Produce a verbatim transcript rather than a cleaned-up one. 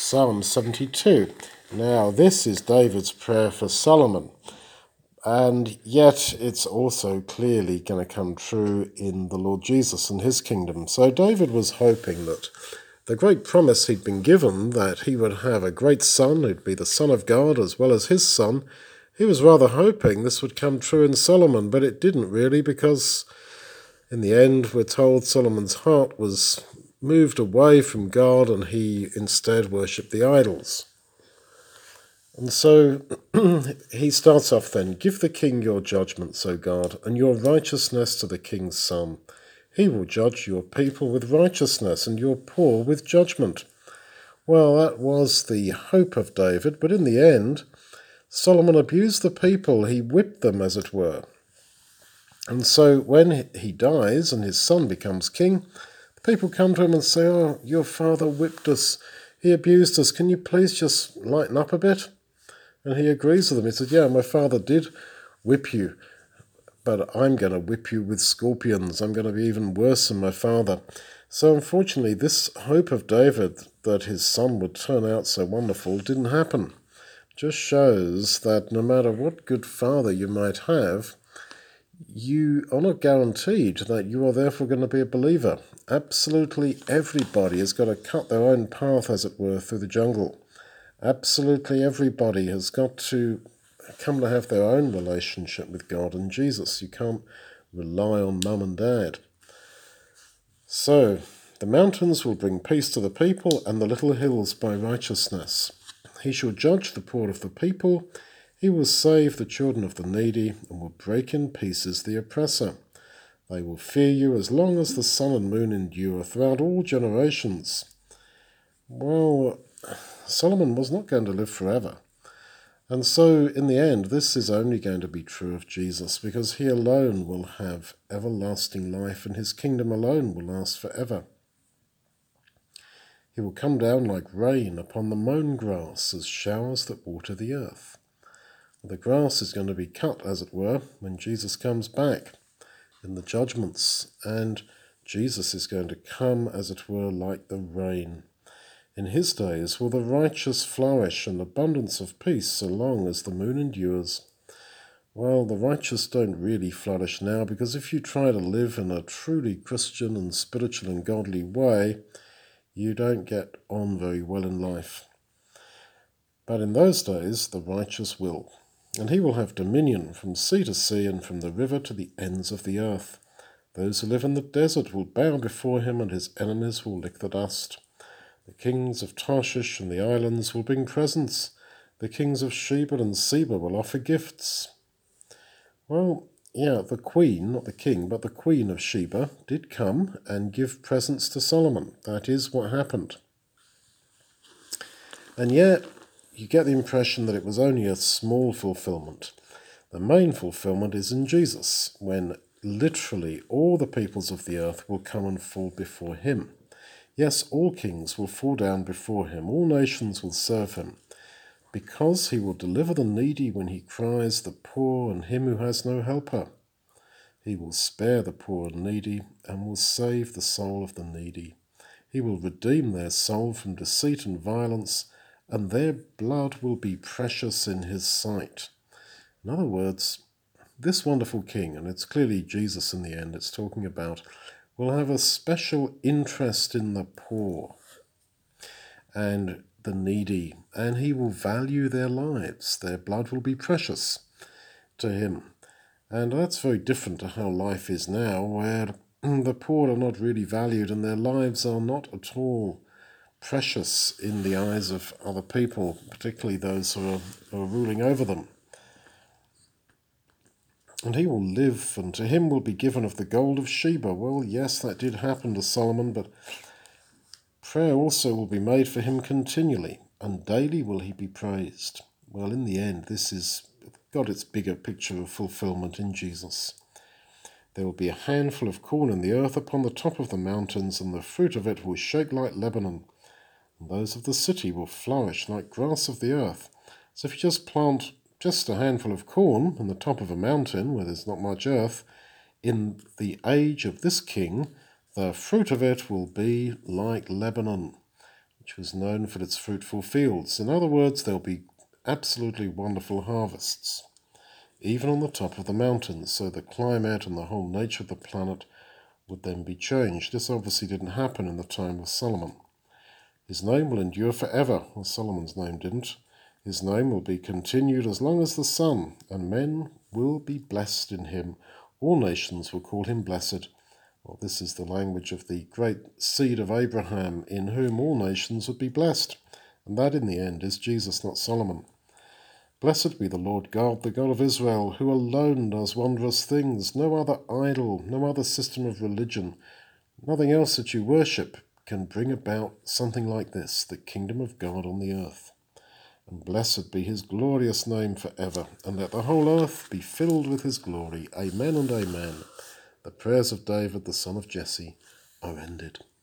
Psalm seventy-two. Now, this is David's prayer for Solomon, and yet it's also clearly going to come true in the Lord Jesus and his kingdom. So David was hoping that the great promise he'd been given, that he would have a great son who'd be the Son of God as well as his son, he was rather hoping this would come true in Solomon, but it didn't really, because in the end we're told Solomon's heart was moved away from God and he instead worshipped the idols. And so he starts off then, "Give the king your judgments, O God, and your righteousness to the king's son. He will judge your people with righteousness and your poor with judgment." Well, that was the hope of David, but in the end, Solomon abused the people. He whipped them, as it were. And so when he dies and his son becomes king, people come to him and say, "Oh, your father whipped us. He abused us. Can you please just lighten up a bit?" And he agrees with them. He said, "Yeah, my father did whip you, but I'm going to whip you with scorpions. I'm going to be even worse than my father." So unfortunately, this hope of David that his son would turn out so wonderful didn't happen. Just shows that no matter what good father you might have, you are not guaranteed that you are therefore going to be a believer. Absolutely everybody has got to cut their own path, as it were, through the jungle. Absolutely everybody has got to come to have their own relationship with God and Jesus. You can't rely on mum and dad. So, the mountains will bring peace to the people, and the little hills by righteousness. He shall judge the poor of the people. He will save the children of the needy, and will break in pieces the oppressor. They will fear you as long as the sun and moon endure, throughout all generations. Well, Solomon was not going to live forever. And so, in the end, this is only going to be true of Jesus, because he alone will have everlasting life, and his kingdom alone will last forever. He will come down like rain upon the mown grass, as showers that water the earth. The grass is going to be cut, as it were, when Jesus comes back in the judgments, and Jesus is going to come, as it were, like the rain. In his days will the righteous flourish, and abundance of peace so long as the moon endures. Well, the righteous don't really flourish now, because if you try to live in a truly Christian and spiritual and godly way, you don't get on very well in life. But in those days the righteous will, and he will have dominion from sea to sea and from the river to the ends of the earth. Those who live in the desert will bow before him, and his enemies will lick the dust. The kings of Tarshish and the islands will bring presents. The kings of Sheba and Seba will offer gifts. Well, yeah, the queen, not the king, but the queen of Sheba did come and give presents to Solomon. That is what happened. And yet, you get the impression that it was only a small fulfillment. The main fulfillment is in Jesus, when literally all the peoples of the earth will come and fall before him. Yes, all kings will fall down before him, all nations will serve him, because he will deliver the needy when he cries, the poor and him who has no helper. He will spare the poor and needy, and will save the soul of the needy. He will redeem their soul from deceit and violence, and their blood will be precious in his sight. In other words, this wonderful king, and it's clearly Jesus in the end it's talking about, will have a special interest in the poor and the needy, and he will value their lives. Their blood will be precious to him. And that's very different to how life is now, where the poor are not really valued and their lives are not at all precious in the eyes of other people, particularly those who are, who are ruling over them. And he will live, and to him will be given of the gold of Sheba. Well, yes, that did happen to Solomon, but prayer also will be made for him continually, and daily will he be praised. Well, in the end, this has got its bigger picture of fulfillment in Jesus. There will be a handful of corn in the earth upon the top of the mountains, and the fruit of it will shake like Lebanon, and those of the city will flourish like grass of the earth. So if you just plant just a handful of corn on the top of a mountain where there's not much earth, in the age of this king, the fruit of it will be like Lebanon. which was known for its fruitful fields. In other words, there'll be absolutely wonderful harvests, even on the top of the mountains, so the climate and the whole nature of the planet would then be changed. This obviously didn't happen in the time of Solomon. His name will endure forever. Well, Solomon's name didn't. His name will be continued as long as the sun, and men will be blessed in him. All nations will call him blessed. Well, this is the language of the great seed of Abraham, in whom all nations would be blessed. And that in the end is Jesus, not Solomon. Blessed be the Lord God, the God of Israel, who alone does wondrous things. No other idol, no other system of religion, nothing else that you worship can bring about something like this, the kingdom of God on the earth. And blessed be his glorious name forever, and let the whole earth be filled with his glory. Amen and amen. The prayers of David, the son of Jesse, are ended.